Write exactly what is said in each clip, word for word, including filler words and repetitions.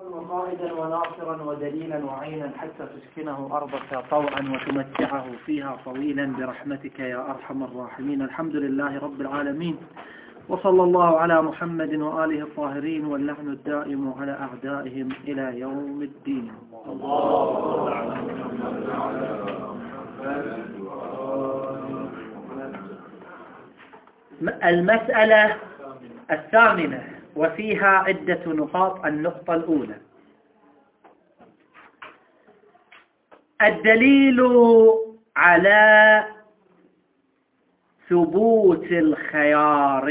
وقائدا وناصرا ودليلا وعينا حتى تسكنه أرضك طوعا وتمتعه فيها طويلا برحمتك يا أرحم الراحمين. الحمد لله رب العالمين، وصلى الله على محمد وآله الطاهرين، واللعن الدائم على أعدائهم إلى يوم الدين. المسألة الثامنة وفيها عدة نقاط. النقطة الأولى: الدليل على ثبوت الخيار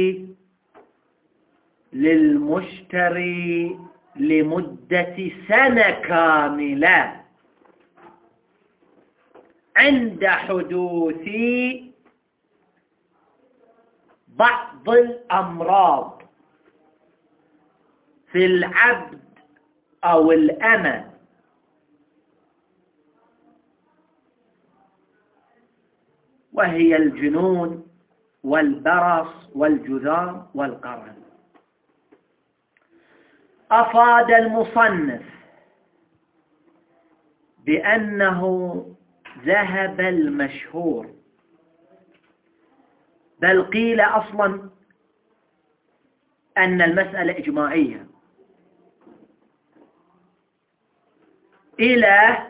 للمشتري لمدة سنة كاملة عند حدوث بعض الأمراض في العبد أو الأمة، وهي الجنون والبرص والجذام والقرن. أفاد المصنف بأنه ذهب المشهور، بل قيل أصلا أن المسألة إجماعية، إلى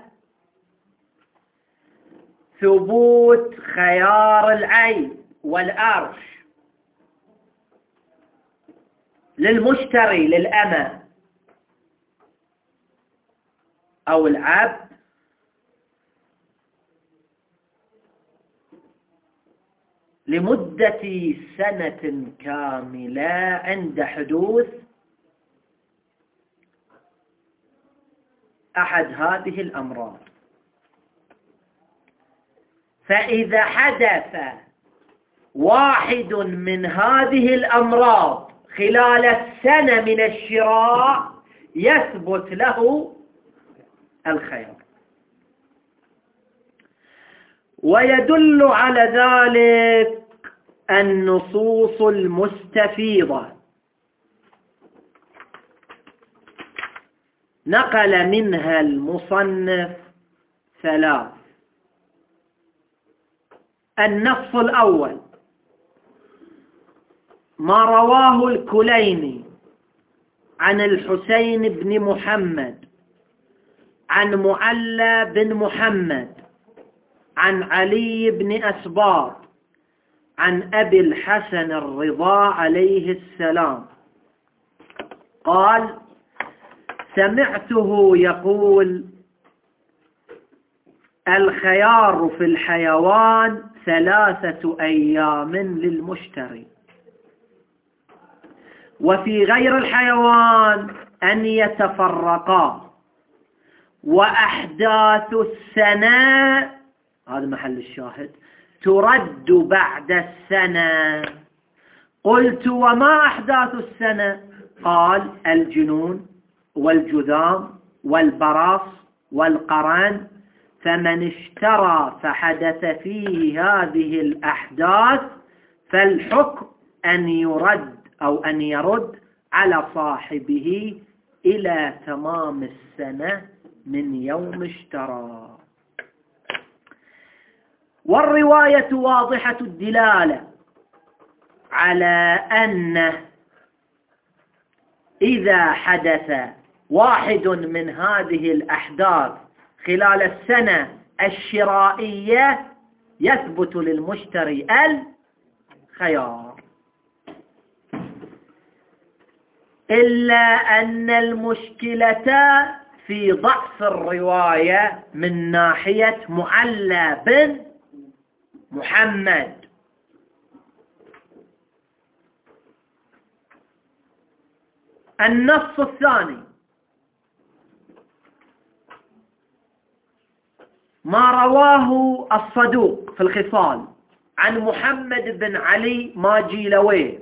ثبوت خيار العين والأرش للمشتري للأمة أو العبد لمدة سنة كاملة عند حدوث أحد هذه الأمراض. فإذا حدث واحد من هذه الأمراض خلال السنة من الشراء يثبت له الخيار. ويدل على ذلك النصوص المستفيضة، نقل منها المصنف ثلاث. النص الأول ما رواه الكليني عن الحسين بن محمد عن معلى بن محمد عن علي بن أسباط عن أبي الحسن الرضا عليه السلام قال: سمعته يقول: الخيار في الحيوان ثلاثة أيام للمشتري، وفي غير الحيوان أن يتفرقا، وأحداث السنة، هذا محل الشاهد، ترد بعد السنة. قلت: وما أحداث السنة؟ قال: الجنون والجذام والبراص والقرن، فمن اشترى فحدث فيه هذه الأحداث فالحكم أن يرد أو أن يرد على صاحبه إلى تمام السنة من يوم اشترى. والرواية واضحة الدلالة على أن إذا حدث واحد من هذه الأحداث خلال السنة الشرائية يثبت للمشتري الخيار، إلا أن المشكلة في ضعف الرواية من ناحية معلى بن محمد. النص الثاني ما رواه الصدوق في الخصال عن محمد بن علي ماجيلوي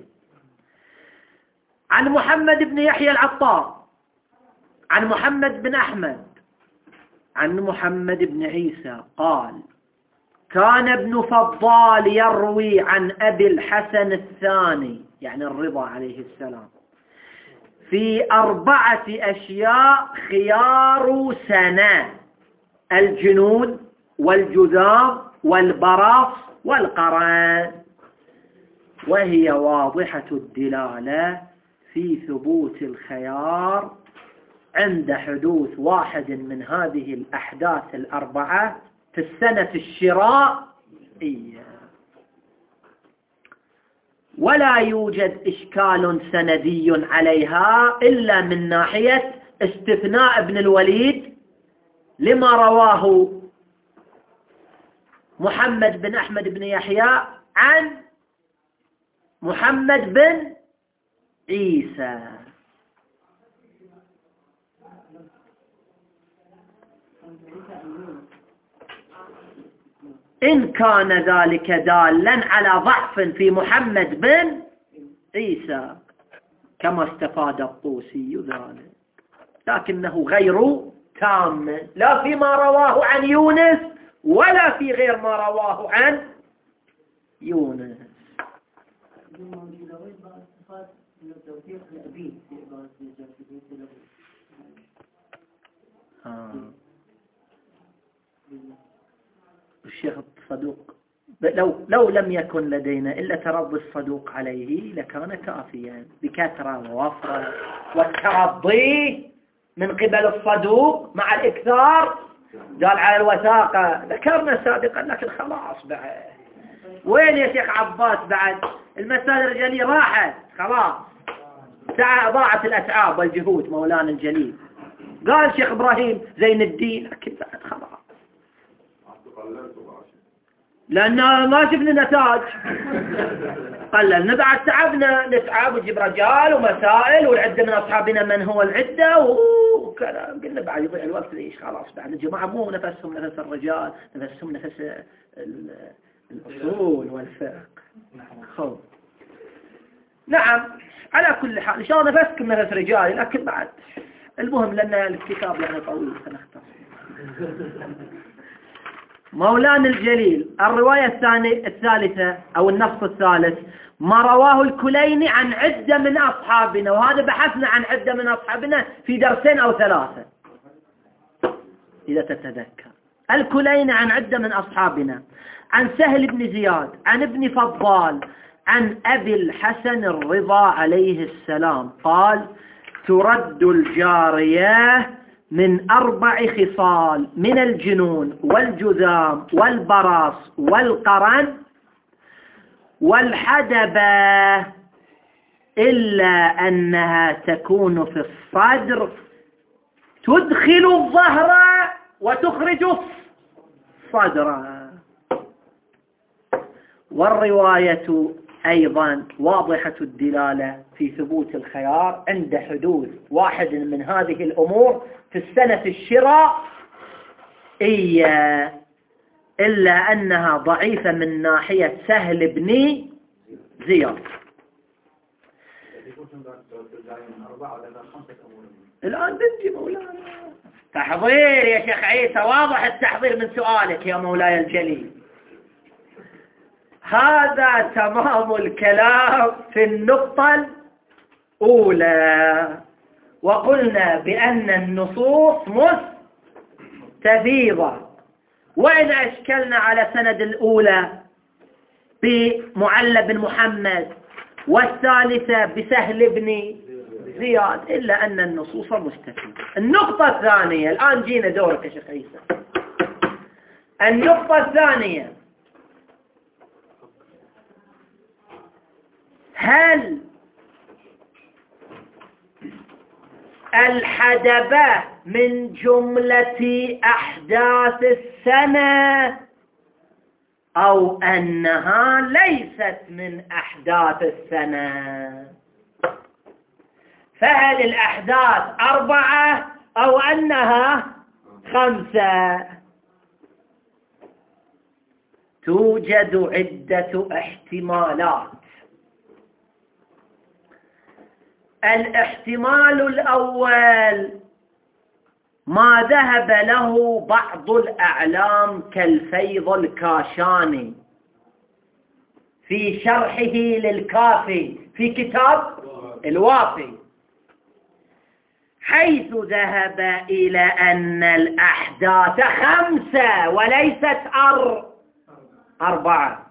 عن محمد بن يحيى العطار عن محمد بن أحمد عن محمد بن عيسى قال: كان ابن فضال يروي عن أبي الحسن الثاني يعني الرضا عليه السلام في أربعة أشياء خيار سنة: الجنون والجذام والبرص والقرن، وهي واضحة الدلالة في ثبوت الخيار عند حدوث واحد من هذه الأحداث الأربعة في السنة الشرائية، ولا يوجد إشكال سندي عليها إلا من ناحية استثناء ابن الوليد لما رواه محمد بن أحمد بن يحيى عن محمد بن عيسى. إن كان ذلك دالا على ضعف في محمد بن عيسى كما استفاد الطوسي ذلك، لكنه غير تام لا فيما رواه عن يونس ولا في غير ما رواه عن يونس. آه. الشيخ الصدوق لو لو لم يكن لدينا إلا ترضي الصدوق عليه لكان كافيا، بكثرة ووفرة والترضي من قبل الصدوق مع الإكثار قال على الوثاقة ذكرنا سابقا، لكن خلاص بعد وين يا شيخ عباس؟ بعد المسائل الرجالية راحت خلاص، ضاعت الأتعاب والجهود مولانا الجليل. قال شيخ إبراهيم زين الدين لكن بعد خلاص لأن ما شفنا نتاج قللنا، بعد تعبنا نتعب ونجيب رجال ومسائل والعدة من أصحابنا من هو العدة وكلام، قلنا بعد يضيع الوقت ليش خلاص. بعد الجماعة مو نفسهم نفس الرجال، نفسهم نفس الأصول والفقه. خب نعم على كل حال إن شاء الله نفسكم نفس رجالي، لكن بعد المهم لأن الكتاب يعني طويل فنختصر. مولانا الجليل الرواية الثانية الثالثة أو النص الثالث ما رواه الكليني عن عدة من أصحابنا، وهذا بحثنا عن عدة من أصحابنا في درسين أو ثلاثة إذا تتذكر. الكليني عن عدة من أصحابنا عن سهل بن زياد عن ابن فضال عن أبي الحسن الرضا عليه السلام قال: ترد الجارية من أربع خصال: من الجنون والجذام والبراص والقرن والحدبة، إلا أنها تكون في الصدر تدخل الظهر وتخرج الصدر. والرواية أيضا واضحة الدلالة في ثبوت الخيار عند حدوث واحد من هذه الأمور في السنة الشرائية، إلا أنها ضعيفة من ناحية سهل بن زياد. الآن بنجي مولانا تحضير يا شيخ عيسى، واضح التحضير من سؤالك يا مولاي الجليل. هذا تمام الكلام في النقطة الأولى، وقلنا بأن النصوص مستفيضة، وإن أشكلنا على سند الأولى بمعلى بن محمد والثالثة بسهل بن زياد، إلا أن النصوص مستفيضة. النقطة الثانية، الآن جينا دورك يا شيخ عيسى. النقطة الثانية: هل الحدبة من جملة أحداث السنة أو أنها ليست من أحداث السنة؟ فهل الأحداث أربعة أو أنها خمسة؟ توجد عدة احتمالات. الاحتمال الأول ما ذهب له بعض الأعلام كالفيض الكاشاني في شرحه للكافي في كتاب الوافي، حيث ذهب إلى أن الأحداث خمسة وليست أر أربعة،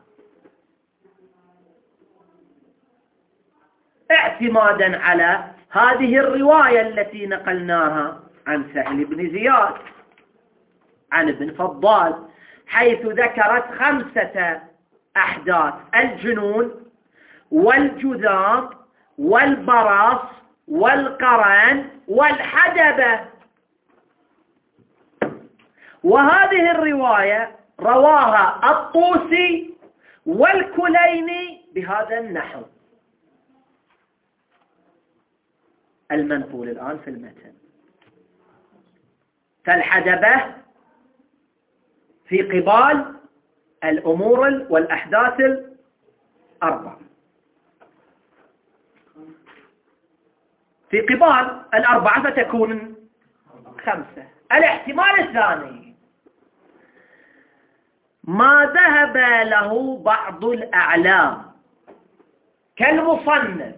اعتمادا على هذه الرواية التي نقلناها عن سهل بن زياد عن ابن فضال، حيث ذكرت خمسة أحداث: الجنون والجذام والبرص والقرن والحدبة. وهذه الرواية رواها الطوسي والكليني بهذا النحو المنقول الآن في المتن. فالحدبة في قبال الأمور والأحداث الأربعة، في قبال الأربعة فتكون خمسة. الاحتمال الثاني ما ذهب له بعض الأعلام كالمصنف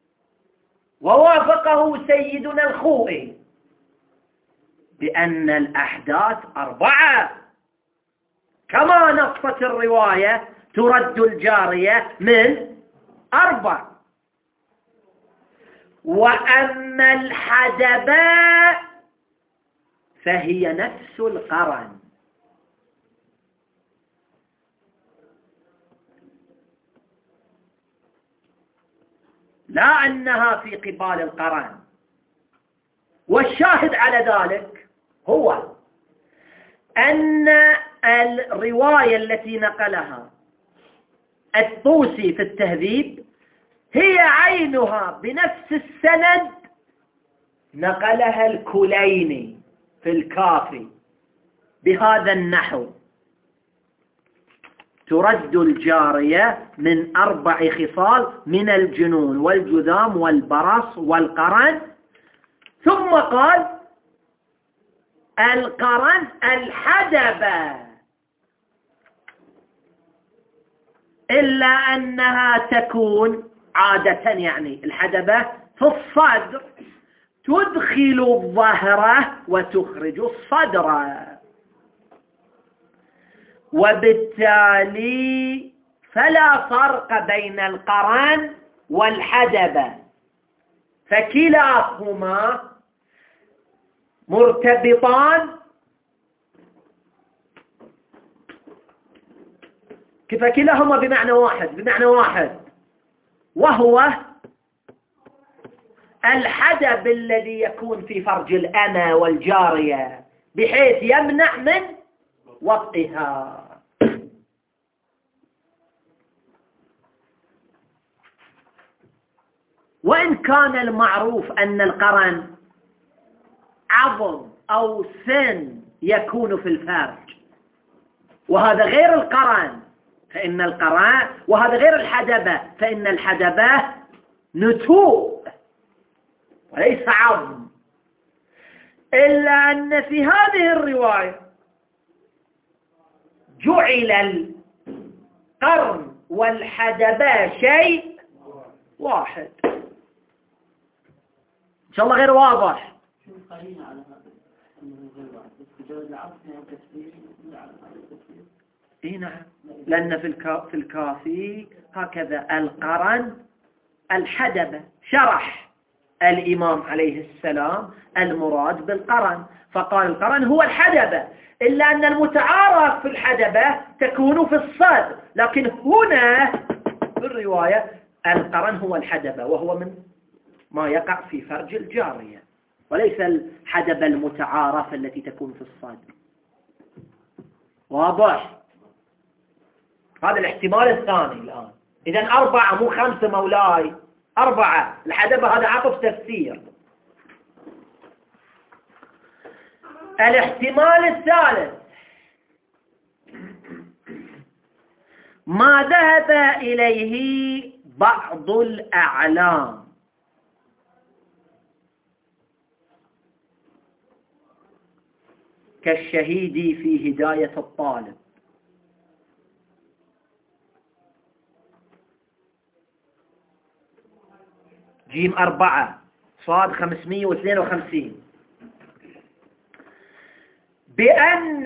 ووافقه سيدنا الخوئي بأن الأحداث أربعة، كما نصت الرواية ترد الجارية من أربع. وأما الحدبة فهي نفس القرن، لا أنها في قبال القرن. والشاهد على ذلك هو أن الرواية التي نقلها الطوسي في التهذيب هي عينها بنفس السند نقلها الكليني في الكافي بهذا النحو: ترد الجارية من أربع خصال من الجنون والجذام والبرص والقرن. ثم قال القرن الحدبة، إلا أنها تكون عادة، يعني الحدبة في الصدر، تدخل الظهر وتخرج الصدر، وبالتالي فلا فرق بين القرن والحدبة، فكلاهما مرتبطان، فكلاهما بمعنى واحد بمعنى واحد وهو الحدب الذي يكون في فرج الأمة والجارية بحيث يمنع من وطئها. وإن كان المعروف أن القرن عظم أو سن يكون في الفرج، وهذا غير القرن فإن القرن وهذا غير الحدبة فإن الحدبة نتوء وليس عظم، إلا أن في هذه الرواية جعل القرن والحدبة شيء واحد. إن شاء الله غير واضح. اي نعم، لأن في في الكافي هكذا القرن الحدبة، شرح الإمام عليه السلام المراد بالقرن فقال القرن هو الحدبة، إلا أن المتعارف في الحدبة تكون في الصدر، لكن هنا في الرواية القرن هو الحدبة، وهو من ما يقع في فرج الجارية، وليس الحدبة المتعارفة التي تكون في الصدر. واضح؟ هذا الاحتمال الثاني الآن. إذن أربعة مو خمسة مولاي، أربعة. الحدبة هذا عطف تفسير. الاحتمال الثالث ما ذهب إليه بعض الأعلام كالشهيد في هداية الطالب، جيم أربعة صاد خمسمئة واثنين وخمسين بأن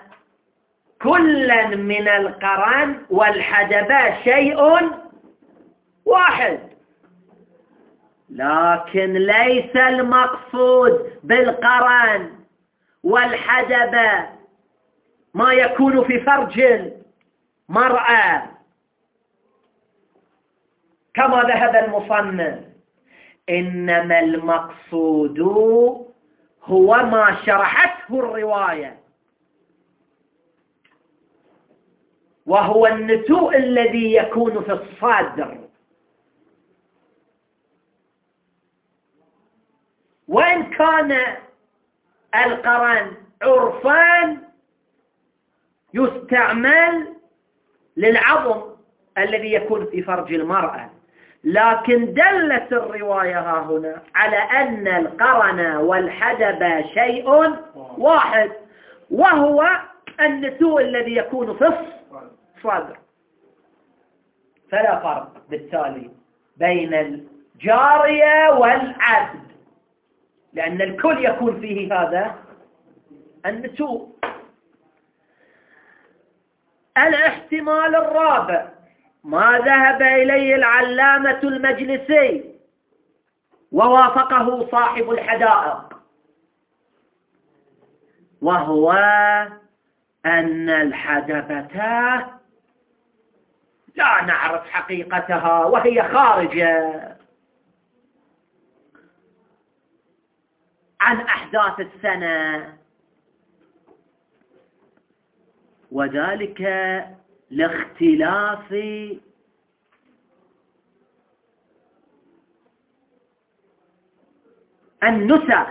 كلا من القرن والحدبة شيء واحد، لكن ليس المقصود بالقرن والحدبة ما يكون في فرج المرأة كما ذهب المصنف، إنما المقصود هو ما شرحته الرواية، وهو النتوء الذي يكون في الصدر. وإن كان القرن عرفان يستعمل للعظم الذي يكون في فرج المرأة، لكن دلت الرواية ها هنا على أن القرن والحدب شيء واحد، وهو النتوء الذي يكون في الصدر. فلا فرق بالتالي بين الجارية والعبد، لأن الكل يكون فيه هذا النتوء. الاحتمال الرابع ما ذهب إليه العلامة المجلسي ووافقه صاحب الحدائق، وهو أن الحدبة لا نعرف حقيقتها وهي خارجة عن أحداث السنة، وذلك لاختلاف النسخ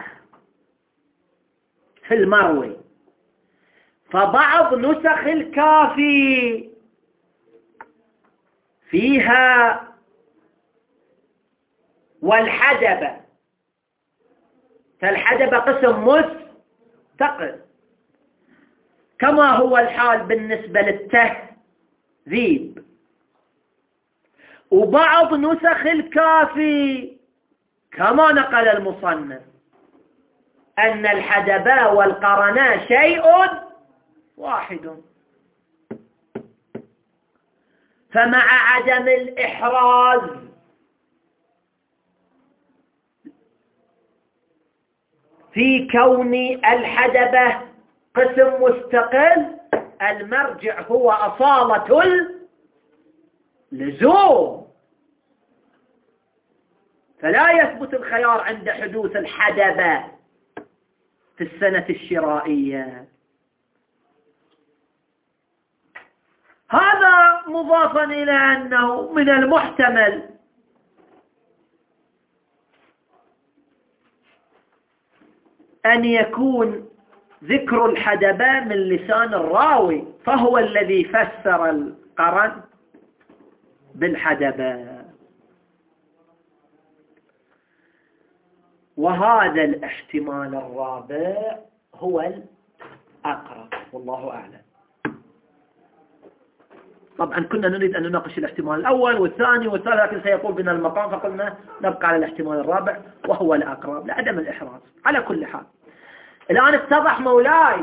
في المروي. فبعض نسخ الكافي فيها والحدبة، فالحدبة قسم مستقل كما هو الحال بالنسبة للتهذيب. وبعض نسخ الكافي كما نقل المصنف أن الحدبة والقرنا شيء واحد. فمع عدم الإحراز في كون الحدبة قسم مستقل، المرجع هو أصالة اللزوم، فلا يثبت الخيار عند حدوث الحدبة في السنة الشرائية. هذا مضافا إلى أنه من المحتمل أن يكون ذكر الحدبة من لسان الراوي، فهو الذي فسر القرن بالحدبة. وهذا الاحتمال الرابع هو الأقرب والله أعلم. طبعا كنا نريد أن نناقش الاحتمال الأول والثاني والثالث، لكن سيطول بنا المقام، فقلنا نبقى على الاحتمال الرابع وهو الأقرب لعدم الإحراز. على كل حال الآن اتضح مولاي.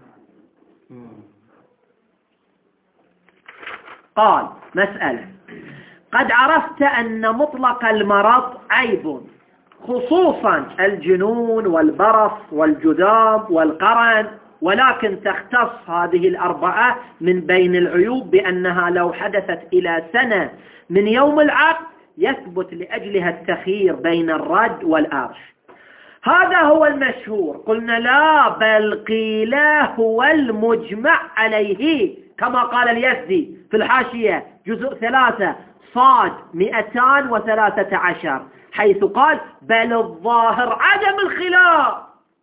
قال: مسألة: قد عرفت أن مطلق المرض عيب، خصوصا الجنون والبرص والجذام والقرن، ولكن تختص هذه الأربعة من بين العيوب بأنها لو حدثت إلى سنة من يوم العقد يثبت لأجلها التخيير بين الرد والأرش. هذا هو المشهور. قلنا لا، بل قيل هو المجمع عليه كما قال اليزدي في الحاشية جزء ثلاثة صاد مئتان وثلاثة عشر، حيث قال: بل الظاهر عدم الخلاف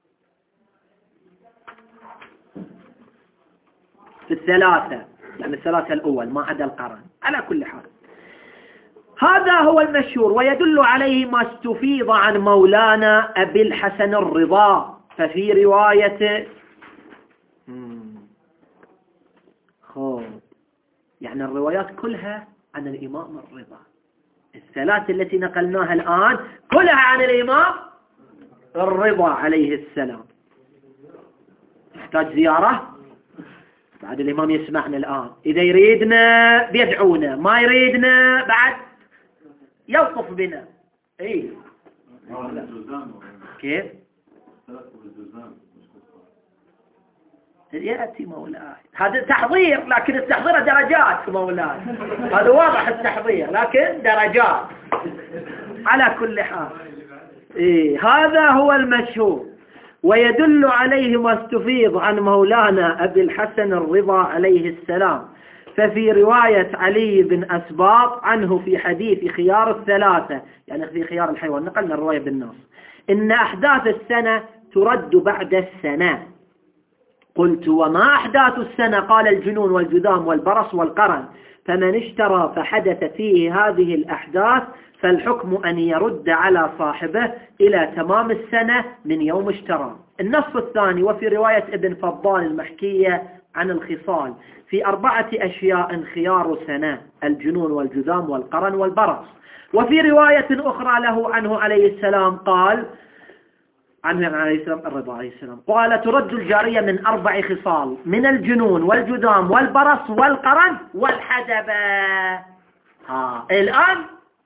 في الثلاثة، يعني الثلاثة الأول ما عدا القرن. على كل حال هذا هو المشهور، ويدل عليه ما استفيض عن مولانا أبي الحسن الرضا. ففي رواية خب يعني الروايات كلها عن الإمام الرضا، الثلاث التي نقلناها الآن كلها عن الإمام الرضا عليه السلام. نحتاج زيارة بعد الإمام يسمعنا الآن، إذا يريدنا بيدعونا، ما يريدنا بعد يلطف بنا. إيه كيف يأتي مولاي، هذا تحضير، لكن التحضير درجات مولاي، هذا واضح التحضير لكن درجات على كل حال. إيه هذا هو المشهور، ويدل عليه ما استفيض عن مولانا أبي الحسن الرضا عليه السلام. ففي رواية علي بن أسباط عنه في حديث خيار الثلاثة، يعني في خيار الحيوان، نقلنا الرواية بالنص، إن أحداث السنة ترد بعد السنة. قلت وما أحداث السنة؟ قال الجنون والجذام والبرص والقرن، فمن اشترى فحدث فيه هذه الأحداث فالحكم أن يرد على صاحبه إلى تمام السنة من يوم اشترى. النص الثاني وفي رواية ابن فضال المحكية عن الخصال في أربعة أشياء خيار سنة: الجنون والجذام والقرن والبرص. وفي رواية أخرى له عنه عليه السلام قال عنه عليه السلام الرضا عليه السلام قال ترد الجارية من أربع خصال: من الجنون والجذام والبرص والقرن والحدبة. ها الآن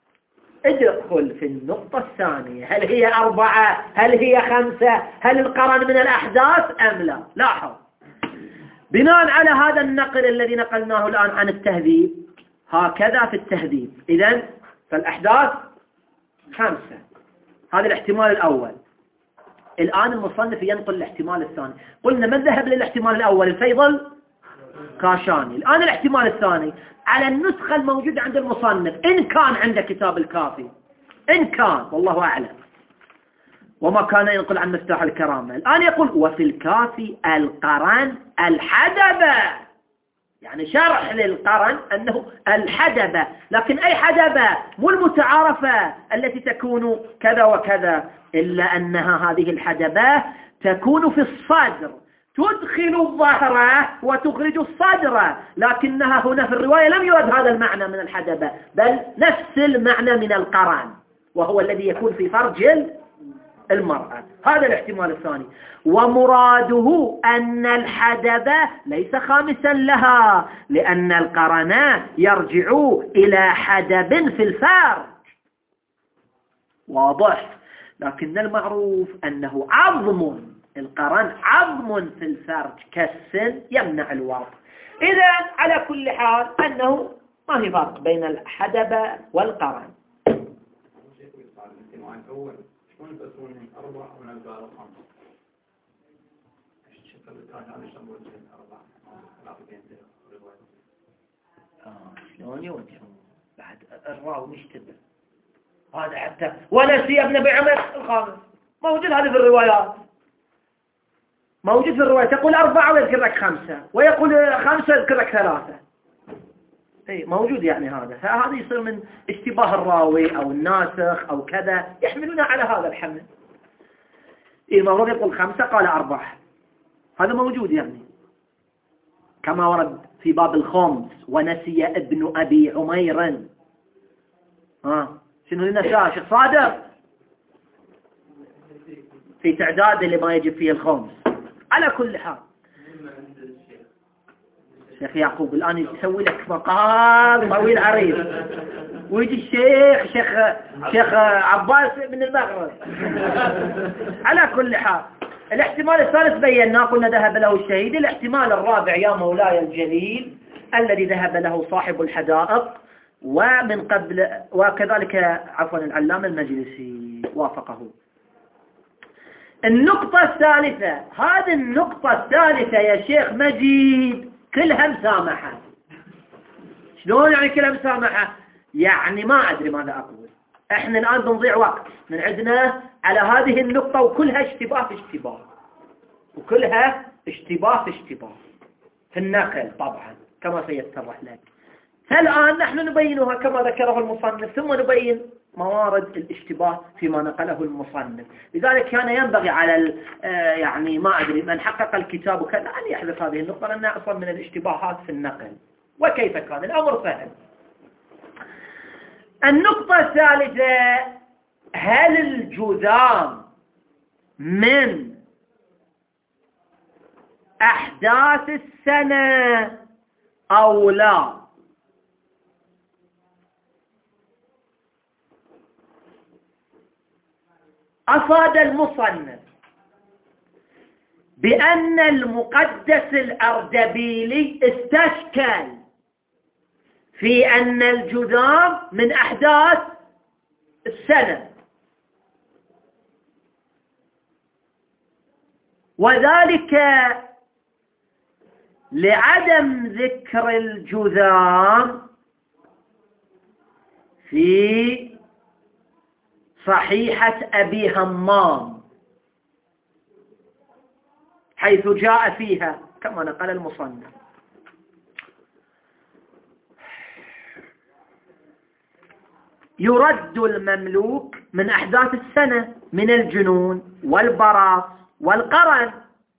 ادخل في النقطة الثانية، هل هي أربعة؟ هل هي خمسة؟ هل القرن من الأحداث أم لا؟ لاحظ بناء على هذا النقل الذي نقلناه الآن عن التهذيب، هكذا في التهذيب إذن فالأحداث خمسة، هذا الاحتمال الأول. الآن المصنف ينقل الاحتمال الثاني. قلنا من ذهب للاحتمال الأول؟ الفيضل كاشاني. الآن الاحتمال الثاني على النسخة الموجودة عند المصنف، إن كان عند كتاب الكافي، إن كان والله أعلم، وما كان ينقل عن مفتاح الكرامة. الآن يقول وفي الكافي القرن الحدبة، يعني شرح للقرن أنه الحدبة، لكن أي حدبة؟ مو المتعارفة التي تكون كذا وكذا، إلا أنها هذه الحدبة تكون في الصدر، تدخل الظهر وتخرج الصدر، لكنها هنا في الرواية لم يرد هذا المعنى من الحدبة، بل نفس المعنى من القرن، وهو الذي يكون في فرج المرأة. هذا الاحتمال الثاني. ومراده أن الحدبة ليس خامسا لها، لأن القرن يرجع إلى حدب في الفرج، واضح، لكن المعروف أنه عظم، القرن عظم في الفرج كالسن يمنع الوضع. إذا على كل حال أنه ما في فرق بين الحدبة والقرن. شلون تكون أربعة ونلقى على خمسة؟ الشكل الثاني هذا شلون وجه أربعة؟ لا بين الرواية. آه شلون يوجه؟ بعد الراوي مشتبه. هذا حتى ونسي ابن أبي عمر الخامس موجود، هذا في الروايات موجود في الرواية، تقول أربعة ويذكر لك خمسة، ويقول خمسة يذكر لك ثلاثة. اي موجود يعني هذا، فهذا يصير من اشتباه الراوي او الناسخ او كذا، يحملنا على هذا الحمل. المفروض يقول خمسة قال أربعة، هذا موجود يعني، كما ورد في باب الخمس ونسي ابن أبي عمير. ها شنو النساء؟ شيخ صادق في تعداد اللي ما يجب فيه الخمس. على كل حال شيخ يعقوب الآن يسوي لك مقال طويل عريض، ويجي الشيخ شيخ شيخ عباس من المغرب. على كل حال الاحتمال الثالث بيناه، قلنا ذهب له الشهيد. الاحتمال الرابع يا مولاي الجليل الذي ذهب له صاحب الحدائق ومن قبل، وكذلك عفوا العلامة المجلسي وافقه. النقطة الثالثة، هذه النقطة الثالثة يا شيخ مجيد كلها مسامحة. شلون يعني كلها مسامحة؟ يعني ما أدري ماذا أقول، احنا الآن بنضيع وقت من عندنا على هذه النقطة، وكلها اشتباه في اشتباه، وكلها اشتباه في اشتباه في النقل طبعا كما سيتضح لك. فالآن نحن نبينها كما ذكره المصنف، ثم نبين موارد الاشتباه فيما نقله المصنف. لذلك كان ينبغي على يعني ما أدري من حقق الكتاب وكذا أن يحذف هذه النقطة، لأنها أصلا من الاشتباهات في النقل. وكيف كان الأمر سهل. النقطة الثالثة: هل الجذام من أحداث السنة أو لا؟ أفاد المصنف بأن المقدس الأردبيلي استشكل في أن الجذام من أحداث السنة، وذلك لعدم ذكر الجذام في صحيحة أبي همام، حيث جاء فيها كما نقل المصنف: يرد المملوك من أحداث السنة من الجنون والبراص والقرن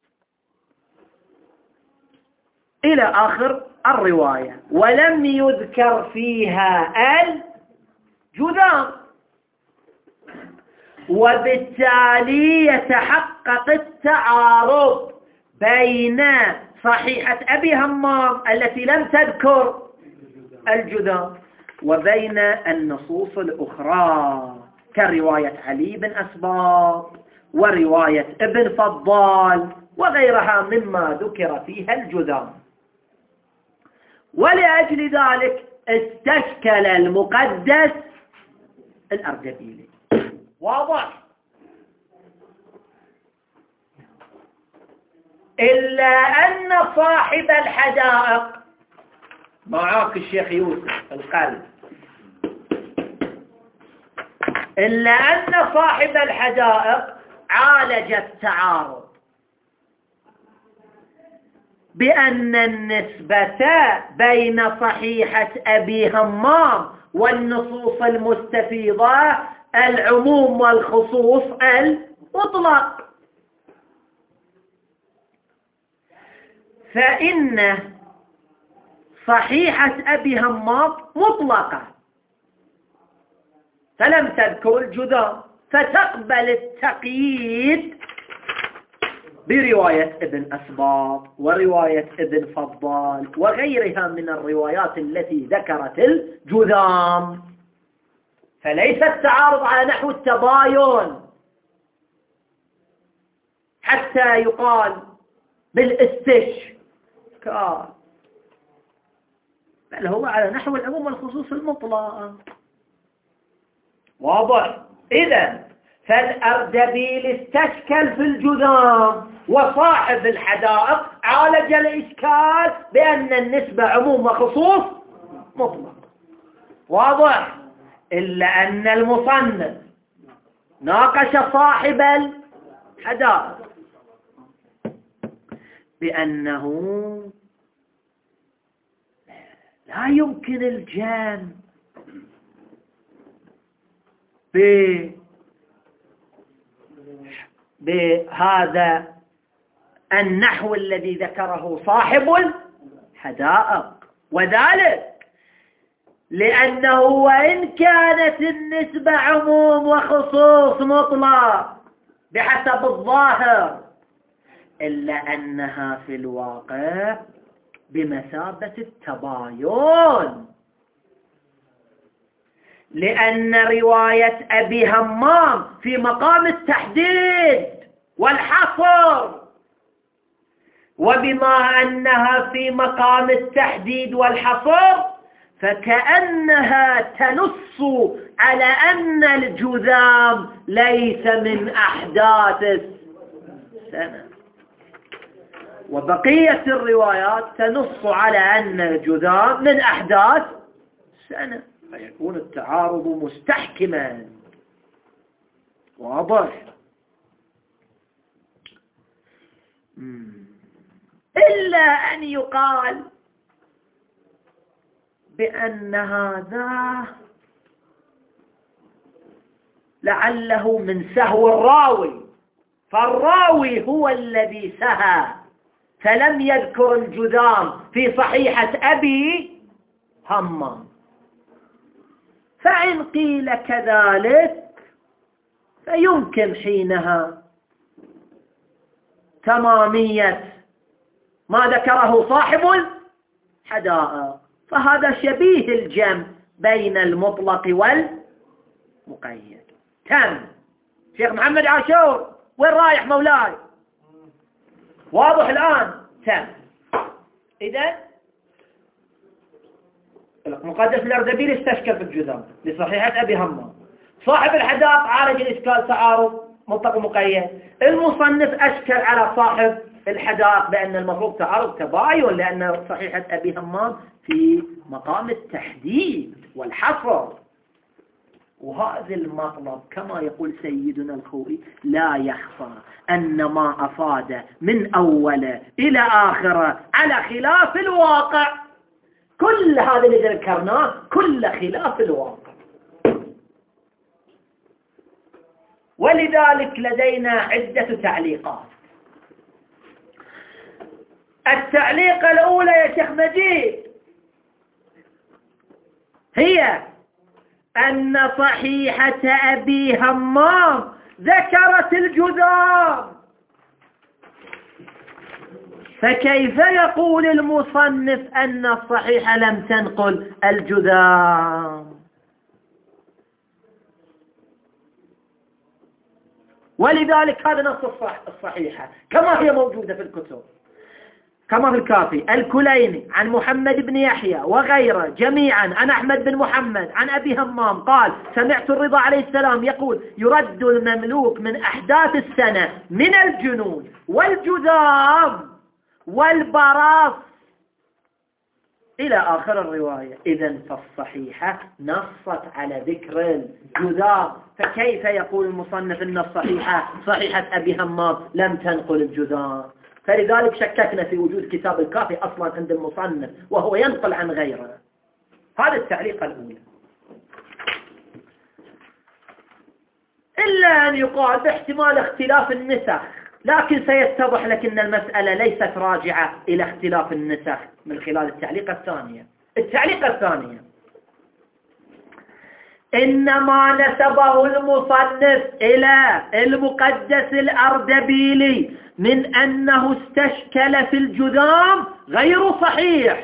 إلى آخر الرواية، ولم يذكر فيها الجذام، وبالتالي يتحقق التعارض بين صحيحة أبي همام التي لم تذكر الجذام وبين النصوص الأخرى كرواية علي بن أسباط ورواية ابن فضال وغيرها مما ذكر فيها الجذام. ولأجل ذلك استشكل المقدس الأردبيلي. واضح؟ إلا أن صاحب الحدائق، معاك الشيخ يوسف القلب، إلا أن صاحب الحدائق عالج التعارض بأن النسبة بين صحيحة أبي همام والنصوص المستفيضة العموم والخصوص المطلق، فإن صحيحة أبي همام مطلقة فلم تذكر الجذام، فتقبل التقييد برواية ابن أسباط ورواية ابن فضال وغيرها من الروايات التي ذكرت الجذام، فليس التعارض على نحو التباين حتى يقال بالاستشكال، بل هو على نحو العموم والخصوص المطلق. واضح؟ إذن فالأردبيلي استشكل في الجذام، وصاحب الحدائق عالج الإشكال بأن النسبة عموم وخصوص مطلق. واضح؟ إلا أن المصنف ناقش صاحب الحدائق بأنه لا يمكن الجمع بهذا النحو الذي ذكره صاحب الحدائق، وذلك لأنه وإن كانت النسبة عموم وخصوص مطلق بحسب الظاهر، إلا أنها في الواقع بمثابة التباين، لأن رواية أبي همام في مقام التحديد والحصر، وبما أنها في مقام التحديد والحصر فكأنها تنص على أن الجذام ليس من أحداث السنة، وبقية الروايات تنص على أن الجذام من أحداث السنة، فيكون التعارض مستحكما. واضح؟ إلا أن يقال بأن هذا لعله من سهو الراوي، فالراوي هو الذي سهى فلم يذكر الجذام في صحيحة أبي همام، فإن قيل كذلك فيمكن حينها تمامية ما ذكره صاحب الحدائق، فهذا شبيه الجمع بين المطلق والمقيد. تم. شيخ محمد عاشور وين رايح مولاي؟ واضح الآن؟ تم. إذا مقدس الأردبيل استشكل في الجذام لصحيحة أبي همام، صاحب الحدائق عالج الإشكال تعارض مطلق مقيد، المصنف أشكل على صاحب الحدائق بأن المفروض تعارض تباين، لأن صحيحة أبي همام في مقام التحديد والحصر. وهذا المطلب كما يقول سيدنا الخوئي لا يخفى أن ما أفاد من أوله إلى آخره على خلاف الواقع، كل هذا اللي ذكرناه كل خلاف الواقع. ولذلك لدينا عدة تعليقات. التعليقة الأولى يا شيخ مجيد هي أن صحيحة أبي همام ذكرت الجذام، فكيف يقول المصنف أن الصحيحة لم تنقل الجذام؟ ولذلك هذا نص الصحيحة كما هي موجودة في الكتب، كما في الكافي. الكليني عن محمد بن يحيى وغيره جميعا عن أحمد بن محمد عن أبي همام قال: سمعت الرضا عليه السلام يقول: يرد المملوك من أحداث السنة من الجنون والجذام والبراص إلى آخر الرواية. إذن فالصحيحة نصت على ذكر الجذام، فكيف يقول المصنف أن الصحيحة صحيحة أبي همام لم تنقل الجذام؟ فلذلك شككنا في وجود كتاب الكافي أصلا عند المصنف وهو ينقل عن غيره. هذا التعليق الأولى. إلا أن يقال باحتمال اختلاف النسخ، لكن سيتضح لك أن المسألة ليست راجعة إلى اختلاف النسخ من خلال التعليق الثانية. التعليق الثانية: إنما نسبه المصنف إلى المقدس الأردبيلي من أنه استشكل في الجذام غير صحيح،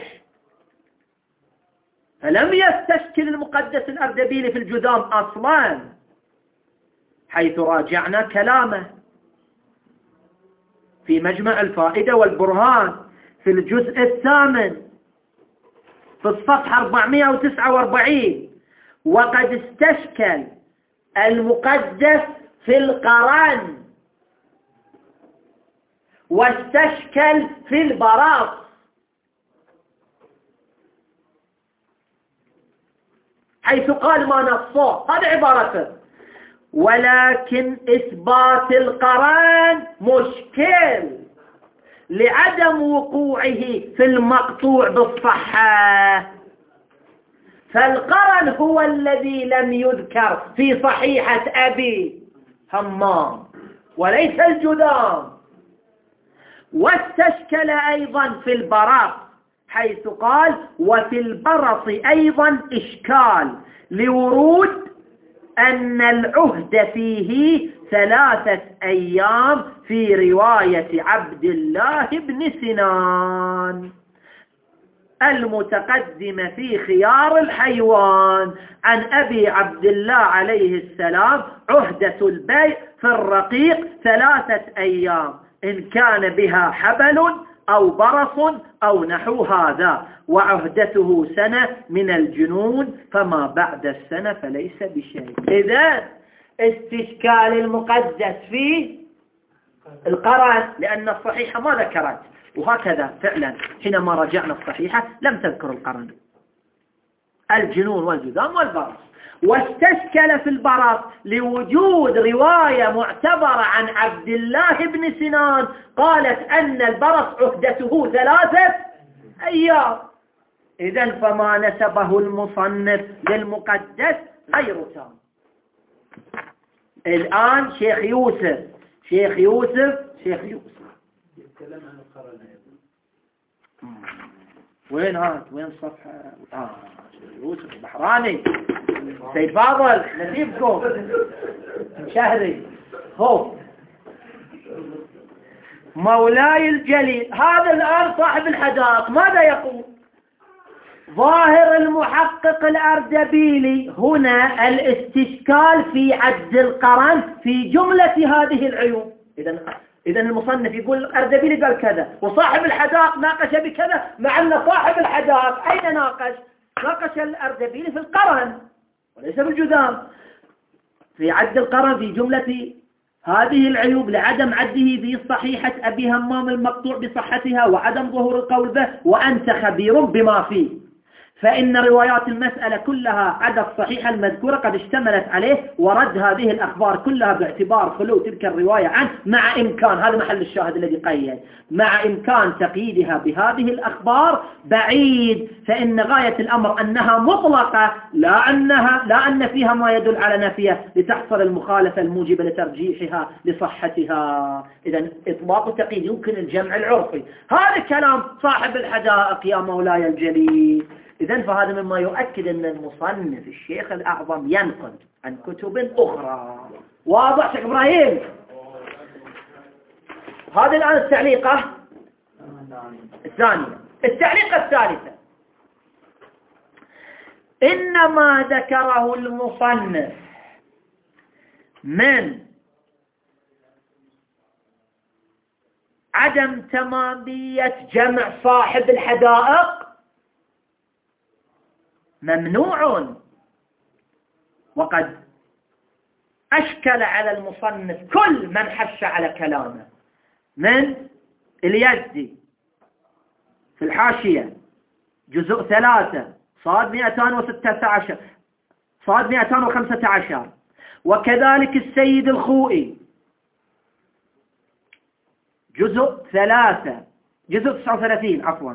فلم يستشكل المقدس الأردبيلي في الجذام أصلا، حيث راجعنا كلامه في مجمع الفائدة والبرهان في الجزء الثامن في الصفحة أربعمائة وتسعة وأربعين: وقد استشكل المقدس في القرن واستشكل في البراص، حيث قال ما نصه، هذا عبارته: ولكن إثبات القرن مشكل لعدم وقوعه في المقطوع بالصحة، فالقرن هو الذي لم يذكر في صحيحة أبي همام وليس الجذام. واستشكل أيضا في البراص، حيث قال: وفي البرص أيضا إشكال لورود أن العهد فيه ثلاثة أيام في رواية عبد الله بن سنان المتقدمة في خيار الحيوان عن أبي عبد الله عليه السلام: عهدة البيع في الرقيق ثلاثة أيام إن كان بها حبل أو برص أو نحو هذا، وعهدته سنة من الجنون، فما بعد السنة فليس بشيء. إذا استشكال المقدس في القرن لأن الصحيحة ما ذكرت، وهكذا فعلا حينما رجعنا الصحيحة لم تذكر القرن، الجنون والجذام والبرص. واستشكل في البراص لوجود رواية معتبرة عن عبد الله بن سنان قالت أن البرص عهدته ثلاثة أيام. إذن فما نسبه المصنف للمقدس غير تام. الآن شيخ يوسف شيخ يوسف شيخ يوسف يتكلم عن القرن. وين هات وين الصفحة؟ آه يوسف البحراني سيد فاضل نسيبكم شهري. هو مولاي الجليل هذا الآن صاحب الحدائق ماذا يقول؟ ظاهر المحقق الأردبيلي هنا الاستشكال في عد القرن في جملة هذه العيوب. إذن إذا المصنف يقول الأردبيلي قال كذا وصاحب الحدائق ناقش بكذا، مع أن صاحب الحدائق أين ناقش؟ ناقش الأردبيلي في القرن وليس بالجذام، في عد القرن في جملة هذه العيوب لعدم عده في صحيحة أبي همام المقطوع بصحتها وعدم ظهور القول به، وأنت خبير بما فيه، فإن روايات المسألة كلها عدا الصحيحة المذكورة قد اشتملت عليه، ورد هذه الأخبار كلها باعتبار خلو تلك الرواية عنه، مع إمكان، هذا محل الشاهد الذي قيد، مع إمكان تقييدها بهذه الأخبار بعيد، فإن غاية الأمر أنها مطلقة لا أنها لا أن فيها ما يدل على نفيه لتحصل المخالفة الموجبة لترجيحها لصحتها. إذن إطلاق وتقييد يمكن الجمع العرفي. هذا كلام صاحب الحدائق يا مولاي الجليل. إذن فهذا مما يؤكد أن المصنف الشيخ الأعظم ينقل عن كتب أخرى. واضح شيخ إبراهيم؟ هذا الآن التعليقة الثانية. التعليقة الثالثة إنما ذكره المصنف من عدم تمامية جمع صاحب الحدائق ممنوع، وقد أشكل على المصنف كل من حش على كلامه من اليزدي في الحاشية جزء ثلاثة صاد مئتان وستة عشر صاد مئتان وخمسة عشر، وكذلك السيد الخوئي جزء ثلاثة جزء تسعة وثلاثين عفوا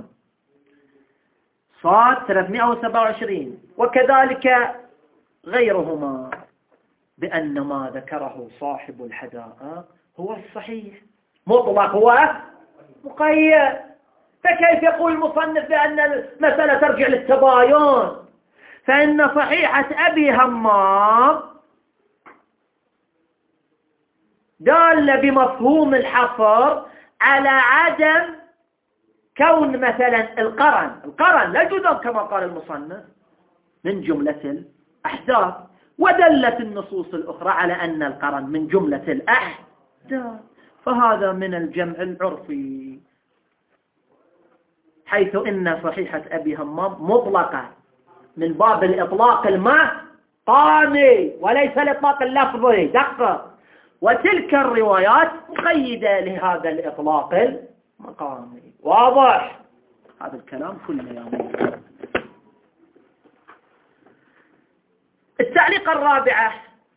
صاد ثلاثمئة وسبعة وعشرين، وكذلك غيرهما، بأن ما ذكره صاحب الحدائق هو الصحيح مطلق، هو مقيد. فكيف يقول المصنف بأن المسألة ترجع للتباين؟ فإن صحيحة أبي همام دال بمفهوم الحصر على عدم كون مثلا القرن القرن لا جذام كما قال المصنف من جملة الأحداث، ودلت النصوص الأخرى على أن القرن من جملة الأحداث، فهذا من الجمع العرفي، حيث إن صحيحة أبي همام مطلقة من باب الإطلاق المقامي وليس الإطلاق اللفظي دقة، وتلك الروايات مقيدة لهذا الإطلاق المقامي. واضح هذا الكلام كله يا مولانا. التعليق الرابعة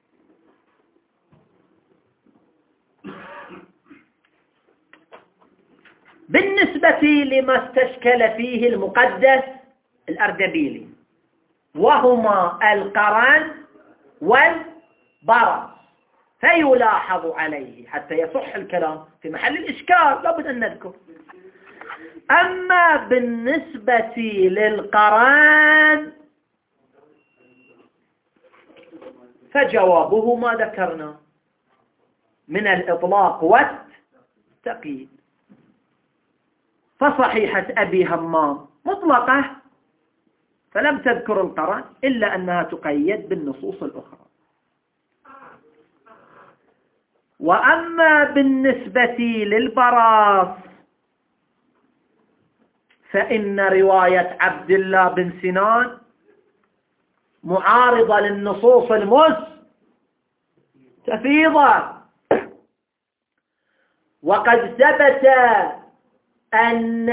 بالنسبة لما استشكل فيه المقدس الأردبيلي، وهما القرن والبرص، فيلاحظ عليه حتى يصح الكلام في محل الإشكال لابد أن نذكر. أما بالنسبة للقرن فجوابه ما ذكرنا من الإطلاق والتقييد. فصحيحة أبي همام مطلقة فلم تذكر القرن إلا أنها تقيد بالنصوص الأخرى. وأما بالنسبة للبراس فإن رواية عبد الله بن سنان معارضة للنصوص المستفيضة، وقد ثبت أن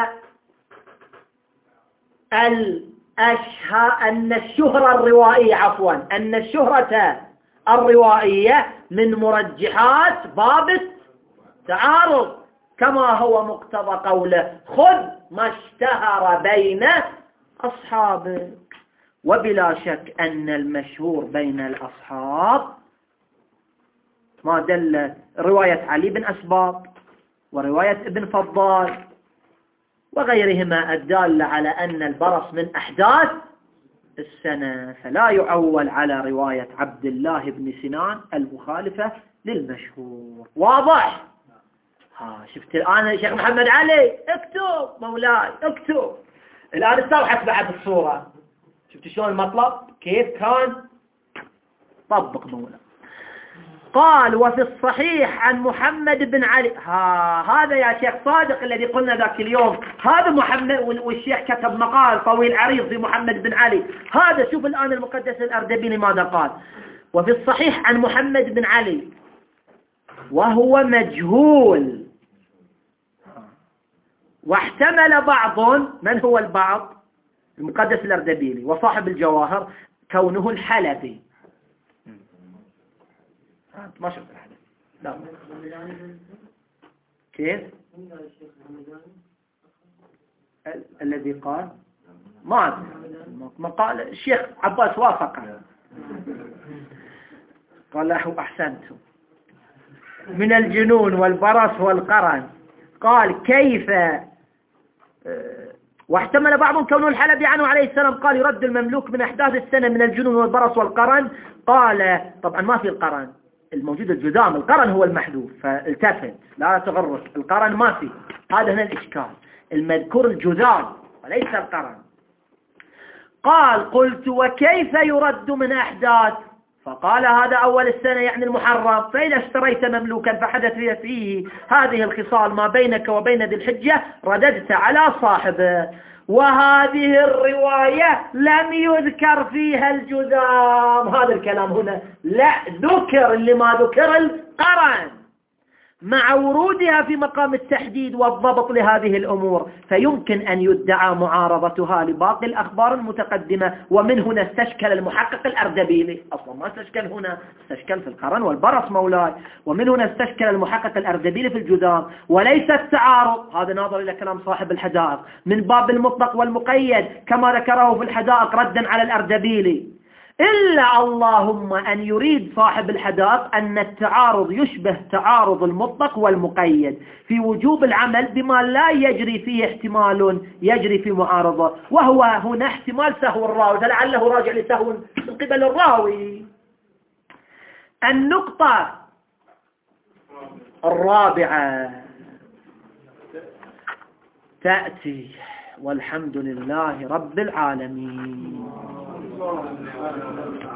الأشهر أن الشهرة الروائية عفوا أن الشهرة الروائية من مرجحات باب التعارض، كما هو مقتضى قوله خذ ما اشتهر بين أصحابك. وبلا شك أن المشهور بين الأصحاب ما دل رواية علي بن أسباط ورواية ابن فضال وغيرهما الدالة على أن البرص من أحداث السنة، فلا يعول على رواية عبد الله بن سنان المخالفة للمشهور. واضح؟ ها شفت الآن يا شيخ محمد علي؟ اكتب مولاي اكتب. الآن استوحت بعد الصورة، شفت شلون المطلب كيف كان؟ طبق مولاي. قال وفي الصحيح عن محمد بن علي. ها هذا يا شيخ صادق الذي قلنا ذاك اليوم، هذا محمد، والشيخ كتب مقال طويل عريض في محمد بن علي. هذا شوف الآن المقدس الأردبيلي ماذا قال. وفي الصحيح عن محمد بن علي وهو مجهول، واحتمل بعض، من هو البعض؟ المقدس الأردبيلي وصاحب الجواهر، كونه الحلبي. ما شفت الحدث. لا كيف ال الذي قال ما أدري. ما قال الشيخ عباس وافقه، قال له أحسنتم من الجنون والبرص والقرن. قال كيف واحتمل بعضهم كونه الحلبي عنه عليه السلام قال يرد المملوك من أحداث السنة من الجنون والبرص والقرن. قال طبعا ما في القرن الموجود الجذام، القرن هو المحذوف، فالتفت لا تغرك، القرن ما في، هذا هنا الإشكال، المذكور الجذام وليس القرن. قال قلت وكيف يرد من أحداث؟ فقال هذا أول السنة يعني المحرم، فإذا اشتريت مملوكا فحدث فيه هذه الخصال ما بينك وبين ذي الحجة رددت على صاحبه. وهذه الرواية لم يذكر فيها الجذام، هذا الكلام هنا لا ذكر، اللي ما ذكر القرن، مع ورودها في مقام التحديد والضبط لهذه الأمور، فيمكن أن يدعى معارضتها لباقي الأخبار المتقدمة. ومن هنا استشكل المحقق الأردبيلي، أصلا ما استشكل هنا، استشكل في القرن والبرص مولاي. ومن هنا استشكل المحقق الأردبيلي في الجذام، وليس التعارض، هذا ناظر إلى كلام صاحب الحدائق، من باب المطلق والمقيد كما ذكره في الحدائق ردا على الأردبيلي، إلا اللهم أن يريد صاحب الحدائق أن التعارض يشبه تعارض المطلق والمقيد في وجوب العمل بما لا يجري فيه احتمال يجري في معارضة، وهو هنا احتمال سهو الراوي، فلعله راجع لسهو من قبل الراوي. النقطة الرابعة تأتي والحمد لله رب العالمين.